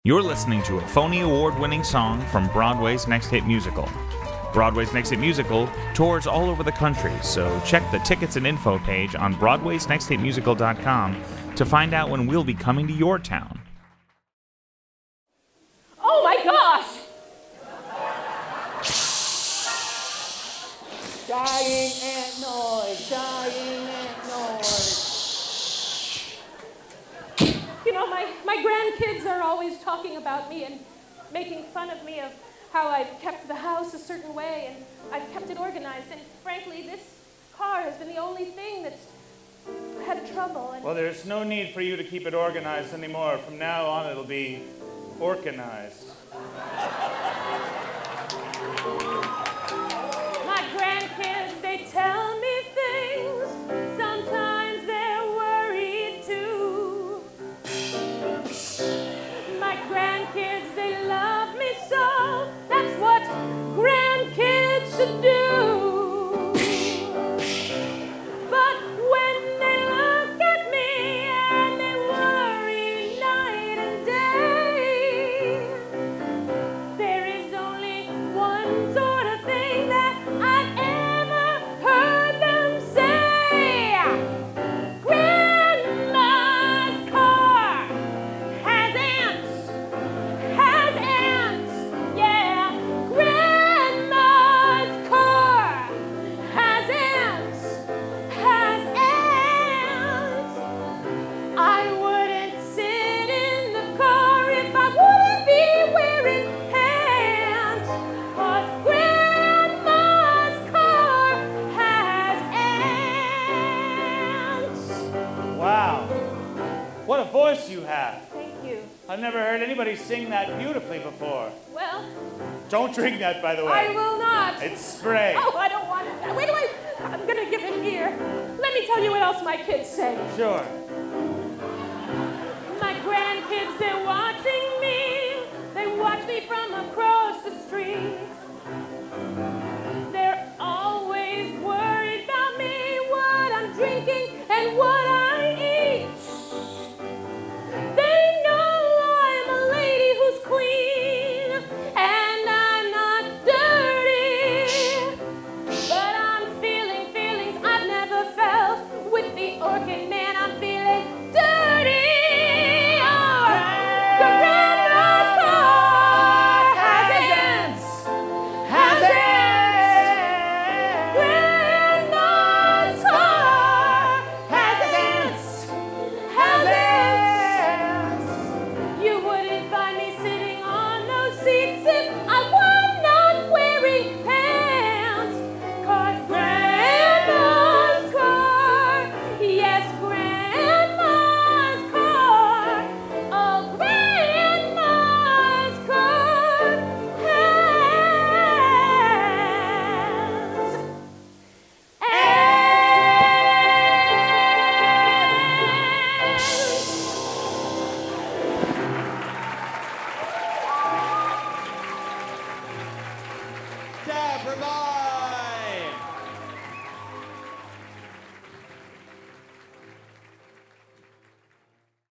You're listening to a Phony Award-winning song from Broadway's Next Hit Musical. Broadway's Next Hit Musical tours all over the country, so check the tickets and info page on broadwaysnexthitmusical.com to find out when we'll be coming to your town. Oh my gosh! Dying ant noise, dying ant noise. You know, my grandkids are always talking about me and making fun of me of how I've kept the house a certain way and I've kept it organized. And frankly, this car has been the only thing that's had trouble. Well, there's no need for you to keep it organized anymore. From now on, it'll be organized. My grandkids, they tell me things. Sometimes they're worried too. My grandkids, they love me so. That's what grandkids should do. But when they look at me and they worry night and day, there is only one sort of thing that I've ever heard them say. Grandma's car has ants, yeah. Grandma's car has ants, I wouldn't sit in the car if I wouldn't be wearing pants. 'Cause Grandma's car has ants. Wow. What a voice you have. Thank you. I've never heard anybody sing that beautifully before. Well, Don't drink that, by the way. I will not. It's spray. Oh, I don't want it. Wait, I'm gonna give it here. Let me tell you what else my kids say. Sure.